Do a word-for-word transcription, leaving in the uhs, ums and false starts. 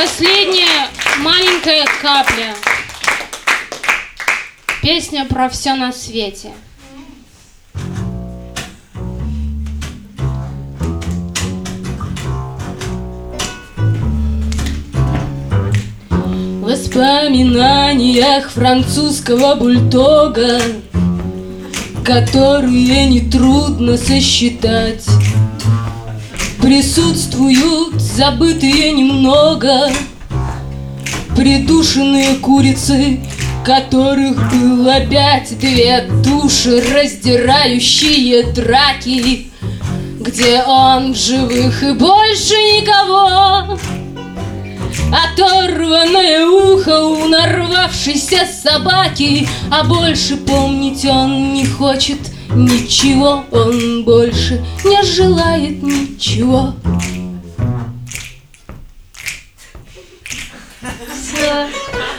Последняя маленькая капля. Песня про все на свете. В воспоминаниях французского бульдога, которые нетрудно сосчитать, присутствуют забытые немного придушенные курицы, которых было пять, две души, раздирающие драки, где он в живых и больше никого. Оторванное ухо у нарвавшейся собаки, а больше помнить он не хочет ничего, он больше не желает ничего. Все.